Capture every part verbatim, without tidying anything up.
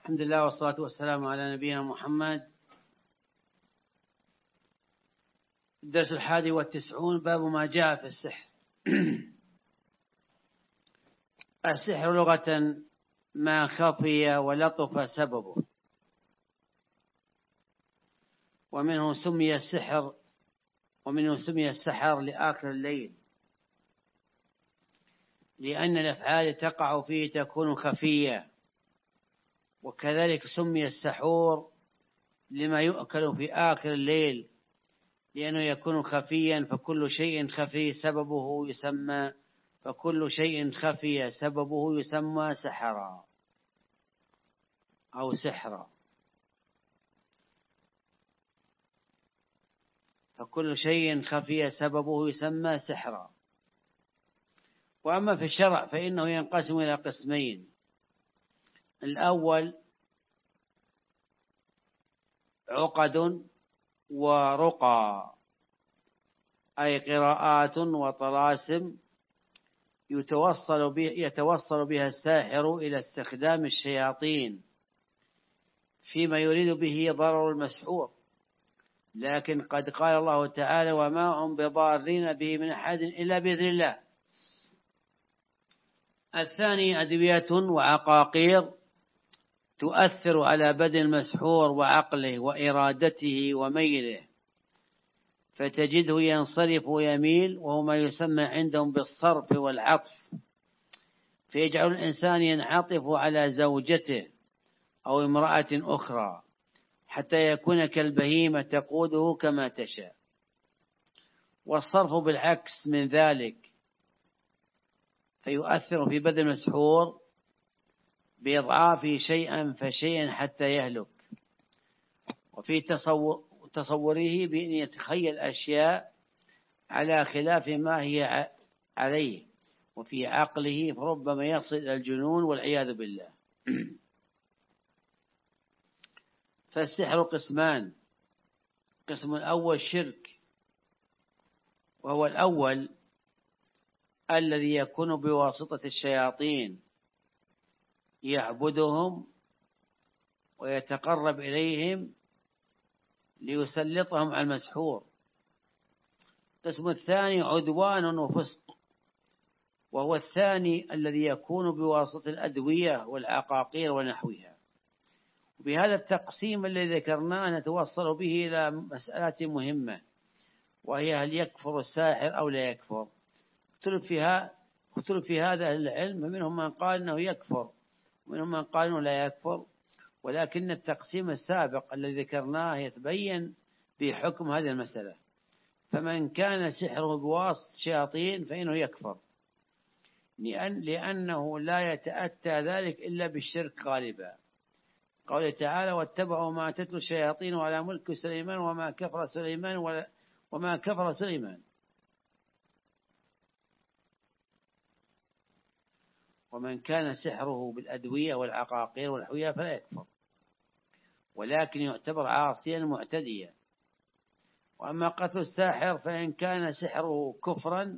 الحمد لله والصلاة والسلام على نبينا محمد. الدرس الحادي والتسعون، باب ما جاء في السحر. السحر لغة ما خفي ولطف سببه، ومنه سمي السحر ومنه سمي السحر لآخر الليل، لأن الأفعال تقع فيه تكون خفية. وكذلك سمي السحور لما يؤكل في آخر الليل، لأنه يكون خفيا، فكل شيء خفي سببه يسمى فكل شيء خفي سببه يسمى سحرا أو سحرا. فكل شيء خفي سببه يسمى سحرا. وأما في الشرع فإنه ينقسم إلى قسمين: الأول عقد ورقى، أي قراءات وطلاسم يتوصل به يتوصل بها الساحر إلى استخدام الشياطين فيما يريد به ضرر المسحور، لكن قد قال الله تعالى: وما هم بضارين به من أحد إلا بإذن الله. الثاني أدوية وعقاقير تؤثر على بدن المسحور وعقله وإرادته وميله، فتجده ينصرف ويميل، وهو ما يسمى عندهم بالصرف والعطف، فيجعل الإنسان ينعطف على زوجته أو امرأة أخرى حتى يكون كالبهيمة تقوده كما تشاء. والصرف بالعكس من ذلك، فيؤثر في بدن المسحور بإضعافه شيئا فشيئا حتى يهلك، وفي تصور تصوره بأن يتخيل أشياء على خلاف ما هي عليه، وفي عقله فربما يصل إلى الجنون والعياذ بالله. فالسحر قسمان: قسم الأول شرك، وهو الأول الذي يكون بواسطة الشياطين، يعبدهم ويتقرب إليهم ليسلطهم على المسحور. القسم الثاني عدوان وفسق، وهو الثاني الذي يكون بواسطة الأدوية والعقاقير ونحوها. بهذا التقسيم الذي ذكرناه نتوصل به إلى مسألة مهمة، وهي: هل يكفر الساحر أو لا يكفر؟ اختلف فيها اختلف في هذا العلم، منهم من قال أنه يكفر ومنهم من قال أنه لا يكفر، ولكن التقسيم السابق الذي ذكرناه يتبين بحكم هذه المسألة. فمن كان سحره بواسطة شياطين فإنه يكفر، لأن لأنه لا يتأتى ذلك إلا بالشرك غالبا. قوله تعالى: واتبعوا ما تتلو الشياطين على ملك سليمان وما كفر سليمان ولا وما كفر سليمان. ومن كان سحره بالأدوية والعقاقير والحوية فلا يكفر، ولكن يعتبر عاصيا معتديا. وأما قتل الساحر فإن كان سحره كفرا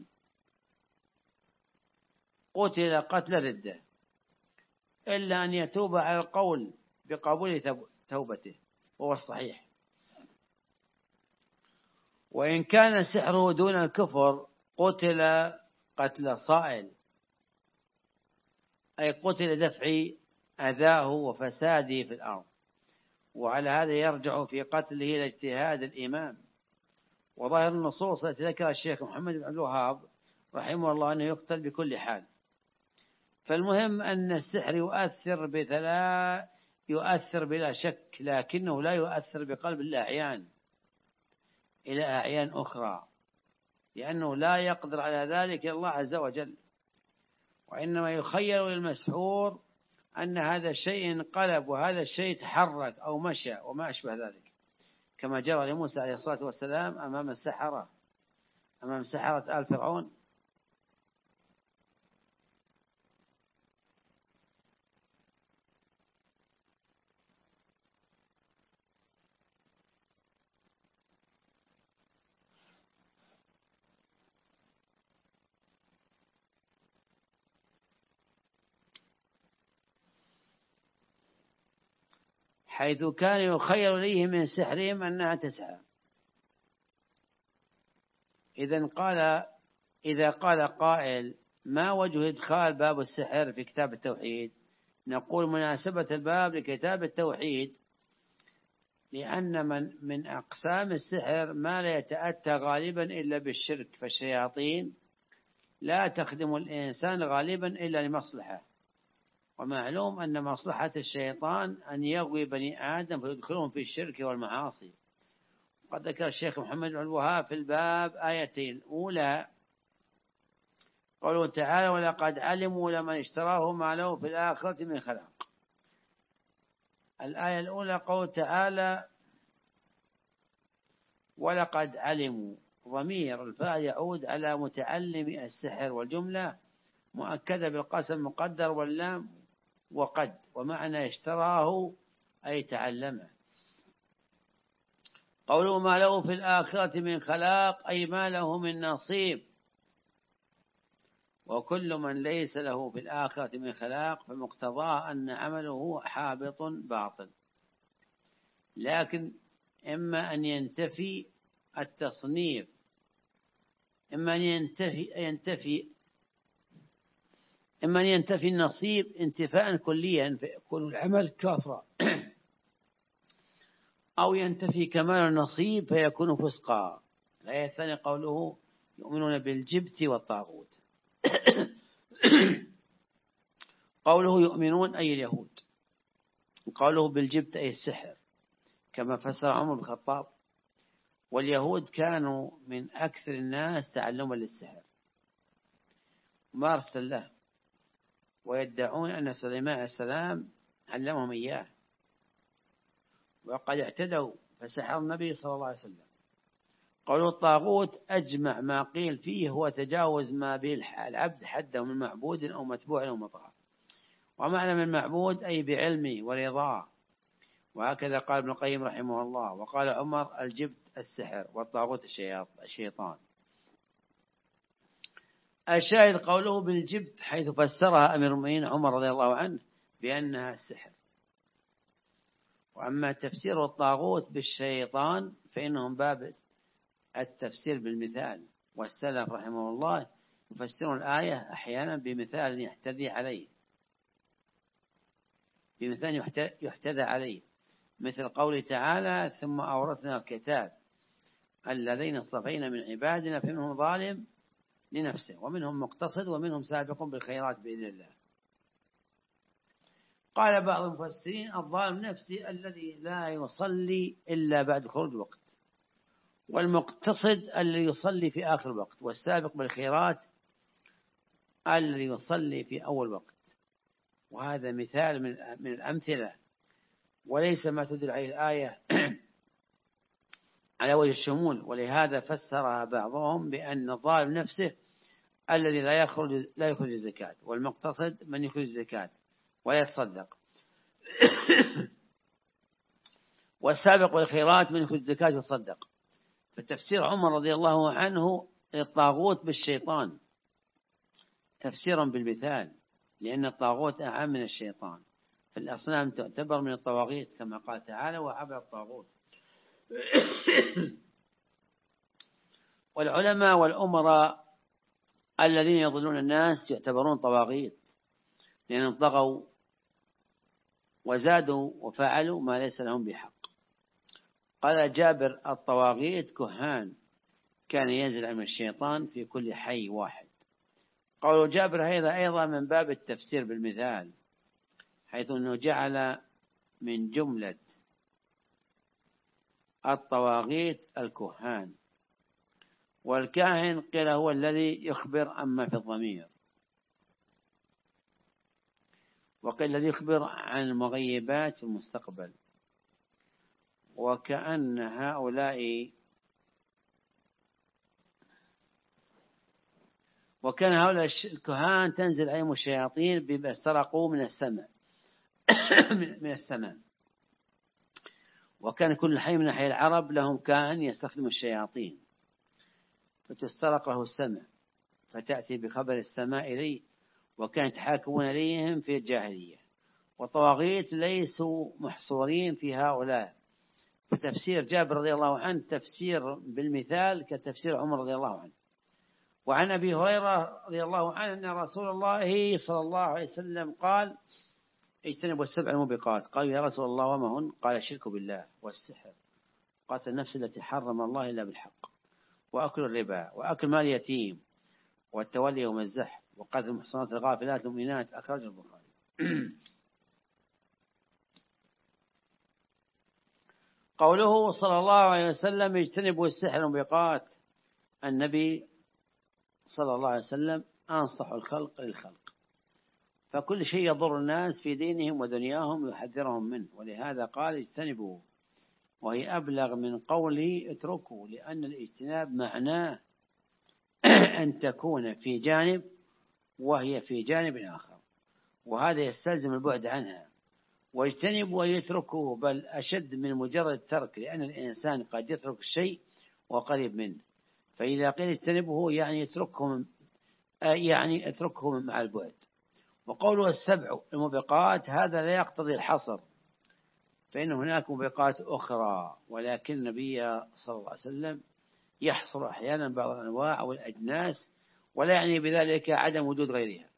قتل قتل ردة، إلا أن يتوب على القول بقبول توبته، وهو الصحيح. وإن كان سحره دون الكفر قتل قتل صائل، أي قتل دفع أذاه وفساده في الأرض. وعلى هذا يرجع في قتله إلى اجتهاد الإمام. وظاهر النصوص التي ذكر الشيخ محمد بن عبد الوهاب رحمه الله أنه يقتل بكل حال. فالمهم أن السحر يؤثر بثلاث يؤثر بلا شك، لكنه لا يؤثر بقلب الأعيان إلى أعيان أخرى، لأنه لا يقدر على ذلك إلا الله عز وجل. وإنما يخيل للمسحور أن هذا الشيء انقلب وهذا الشيء تحرك أو مشى وما أشبه ذلك، كما جرى لموسى عليه الصلاة والسلام أمام السحرة أمام سحرة آل فرعون. حيث كان يخيل إليه من سحرهم أنها تسعى. إذا قال إذا قال قائل ما وجه إدخال باب السحر في كتاب التوحيد؟ نقول مناسبة الباب لكتاب التوحيد لأن من من أقسام السحر ما لا يتأتى غالبا إلا بالشرك، فالشياطين لا تخدم الإنسان غالبا إلا لمصلحة، ومعلوم أن مصلحة الشيطان أن يغوي بني آدم فيدخلهم في الشرك والمعاصي. قد ذكر الشيخ محمد بن الوهاب في الباب آيتين: أولى قوله تعالى ولقد علموا لمن اشتراه ما له في الآخرة من خلاق. الآية الأولى قوله تعالى ولقد علموا، ضمير الفاء يعود على متعلم السحر، والجملة مؤكدة بالقسم مقدر واللام وقد، ومعنى اشتراه أي تعلمه. قوله ما له في الآخرة من خلاق أي ما له من نصيب، وكل من ليس له في الآخرة من خلاق فمقتضاه أن عمله حابط باطل. لكن إما أن ينتفي التصنيف إما أن ينتفي ينتفي إما أن ينتفي النصيب انتفاء كليا فيكون العمل كافرا، أو ينتفي كمال النصيب فيكون فسقا. الآية الثانية قوله يؤمنون بالجبت والطاغوت. قوله يؤمنون أي اليهود، قوله بالجبت أي السحر كما فسر عمر بن الخطاب. واليهود كانوا من أكثر الناس تعلما للسحر مارسا له، ويدعون أن سليمان عليه السلام علمهم إياه، وقد اعتدوا فسحر النبي صلى الله عليه وسلم. قوله الطاغوت أجمع ما قيل فيه هو تجاوز ما به العبد حده من معبود أو متبوع أو مطاع، ومعنى من معبود أي بعلمه ورضاه، وهكذا قال ابن القيم رحمه الله. وقال عمر الجبت السحر والطاغوت الشيطان. الشاهد قوله بالجبت حيث فسرها أمير المؤمنين عمر رضي الله عنه بأنها السحر. وأما تفسير الطاغوت بالشيطان فإنهم باب التفسير بالمثال، والسلف رحمه الله يفسرون الآية أحيانا بمثال يحتذي عليه بمثال يحتذى عليه، مثل قوله تعالى ثم أورثنا الكتاب الذين اصطفينا من عبادنا فمنهم ظالم لنفسه ومنهم مقتصد ومنهم سابق بالخيرات بإذن الله. قال بعض المفسرين الظالم نفسه الذي لا يصلي إلا بعد خروج الوقت، والمقتصد الذي يصلي في آخر الوقت، والسابق بالخيرات الذي يصلي في أول وقت. وهذا مثال من الأمثلة وليس ما تدل عليه الآية على وجه الشمول، ولهذا فسرها بعضهم بأن الظالم نفسه الذي لا يخرج لا يخرج الزكاة، والمقتصد من يخرج الزكاة ولا يتصدق، والسابق بالخيرات من يخرج الزكاة ويتصدق. فتفسير عمر رضي الله عنه الطاغوت بالشيطان تفسيرا بالمثال، لأن الطاغوت أعم من الشيطان، فالأصنام تعتبر من الطواغيت كما قال تعالى وعبد الطاغوت. والعلماء والأمراء الذين يضلون الناس يعتبرون طواغيت، لأنهم طغوا وزادوا وفعلوا ما ليس لهم بحق. قال جابر الطواغيت كهان كان ينزل من الشيطان في كل حي واحد. قول جابر هذا أيضا من باب التفسير بالمثال، حيث أنه جعل من جملة الطواغيت الكهان، والكاهن قيل هو الذي يخبر عما في الضمير، وقيل الذي يخبر عن المغيبات في المستقبل. وكأن هؤلاء وكان هؤلاء الكهان تنزل عليهم الشياطين بما سرقوا من السماء من السماء. وكان كل حي من حي العرب لهم كاهن يستخدم الشياطين، فتسترق له السماء فتأتي بخبر السماء إليه، وكانت يتحاكمون إليهم في الجاهلية. والطواغيت ليسوا محصورين في هؤلاء. في تفسير جابر رضي الله عنه تفسير بالمثال كتفسير عمر رضي الله عنه. وعن أبي هريرة رضي الله عنه أن رسول الله صلى الله عليه وسلم قال اجتنبوا السبع الموبقات. قالوا يا رسول الله وما هن؟ قال الشرك بالله والسحر قتل النفس التي حرم الله إلا بالحق وأكل الربا وأكل مال اليتيم والتولي يوم الزحف وقذف المحصنات الغافلات المؤمنات. أخرجه البخاري. قوله صلى الله عليه وسلم اجتنبوا السحر الموبقات، النبي صلى الله عليه وسلم أنصح الخلق للخلق، فكل شيء يضر الناس في دينهم ودنياهم يحذرهم منه، ولهذا قال اجتنبوا، وهي أبلغ من قوله اتركوا، لأن الاجتناب معناه أن تكون في جانب وهي في جانب آخر، وهذا يستلزم البعد عنها. واجتنبوا ويتركوا بل أشد من مجرد الترك، لأن الإنسان قد يترك الشيء وقريب منه، فإذا قيل اجتنبه يعني اتركهم، يعني اتركهم مع البعد. وقوله السبع الموبقات هذا لا يقتضي الحصر، فإن هناك موبقات أخرى، ولكن النبي صلى الله عليه وسلم يحصر أحيانا بعض الأنواع والأجناس، ولا يعني بذلك عدم وجود غيرها.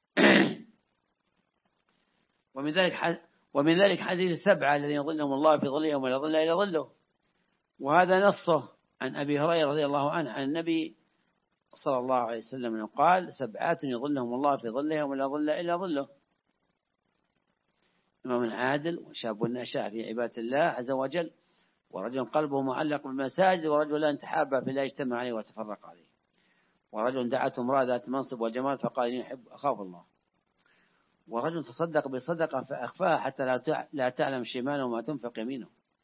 ومن ذلك ومن ذلك حديث السبعة الذين يظلهم الله في ظله يوم لا ظل إلا ظله، وهذا نصه عن أبي هريرة رضي الله عنه عن النبي صلى الله عليه وسلم قال سبعات يظلهم الله في ظله يوم لا ظل إلا ظله: إمام عادل، وشاب نشأ في عبادة الله عز وجل، ورجل قلبه معلق بالمساجد، ورجل تحابا في الله اجتمع عليه وتفرق عليه، ورجل دعته امرأة ذات منصب وجمال فقال إني أحب أخاف الله، ورجل تصدق بصدقة فأخفاها حتى لا تعلم شماله ما تنفق يمينه،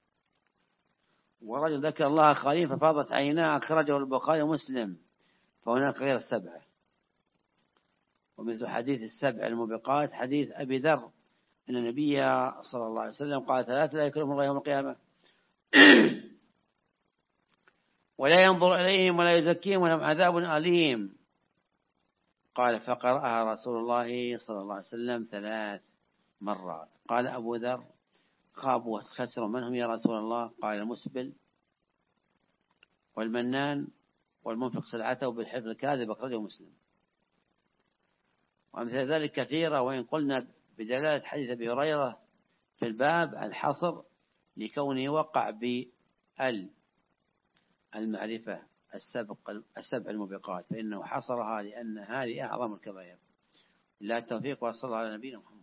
ورجل ذكر الله خاليا ففاضت عيناه. أخرجه البخاري ومسلم. فهناك غير السبعة. ومثل حديث السبع الموبقات حديث أبي ذر أن النبي صلى الله عليه وسلم قال ثلاثة لا يكلمهم الله يوم القيامة ولا ينظر إليهم ولا يزكيهم ولهم عذاب أليم. قال فقرأها رسول الله صلى الله عليه وسلم ثلاث مرات. قال أبو ذر خابوا وخسروا من هم يا رسول الله؟ قال المسبل والمنان والمنفق سلعته بالحلف الكاذب. أخرجه مسلم. وأمثال ذلك كثيرة، وإن قلنا بدلالة حديث أبي هريرة في الباب الحصر لكونه وقع بال المعرفة السبق السبع الموبقات، فإنه حصرها لأن هذه أعظم الكبائر. لا التوفيق، وصلى على نبينا محمد.